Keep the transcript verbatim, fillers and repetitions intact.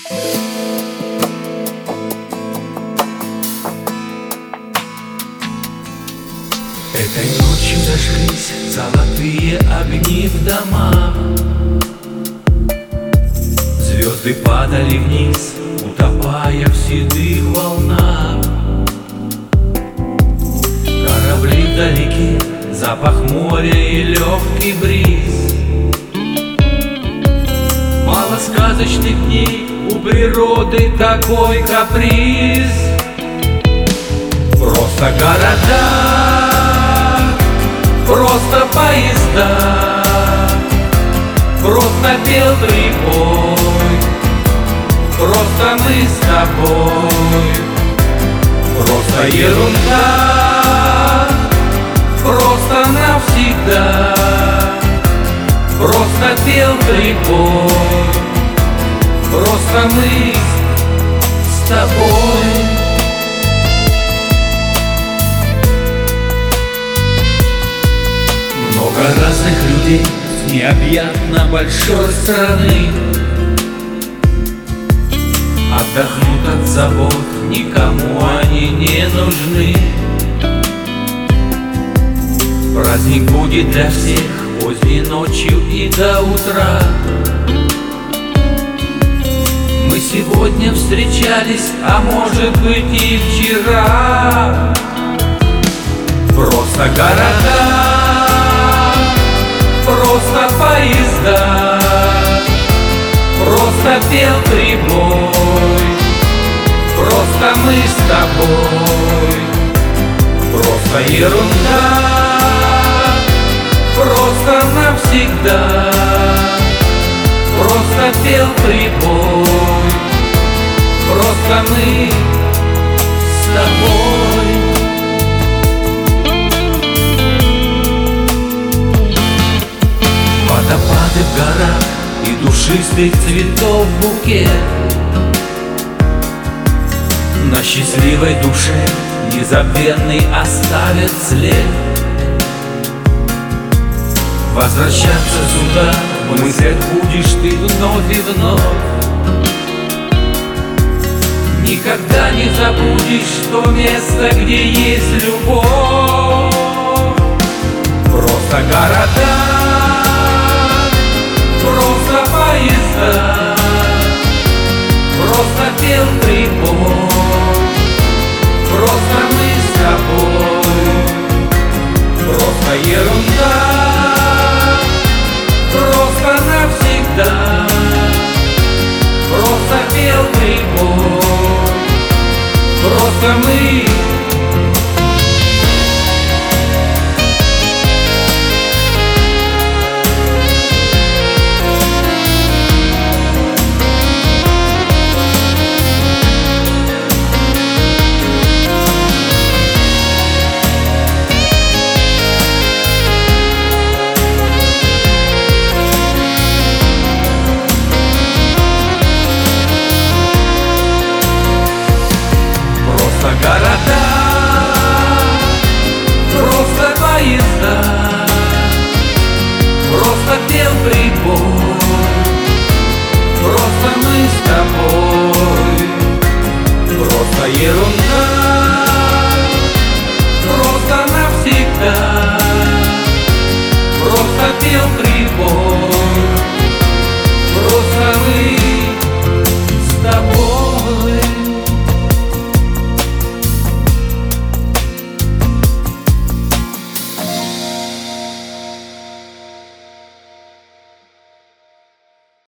Этой ночью зажглись золотые огни в домах. Звезды падали вниз, утопая в седых волнах. Корабли вдалеке, запах моря и легкий бриз. Мало сказочных дней, у природы такой каприз. Просто города, просто поезда, просто пел прибой, просто мы с тобой, просто ерунда, просто навсегда, просто пел прибой, просто мы с тобой. Много разных людей с необъятно большой страны отдохнут от забот, никому они не нужны. Праздник будет для всех поздней ночью и до утра. Мы сегодня встречались, а может быть и вчера. Просто города, просто поезда, просто пел прибой, просто мы с тобой, просто ерунда, просто навсегда, просто пел прибой, просто мы с тобой. Водопады в горах и душистых цветов букет. На счастливой душе незабвенный оставят след. Возвращаться сюда в мыслях будешь ты вновь и вновь. Никогда не забудешь то место, где есть любовь. Просто города,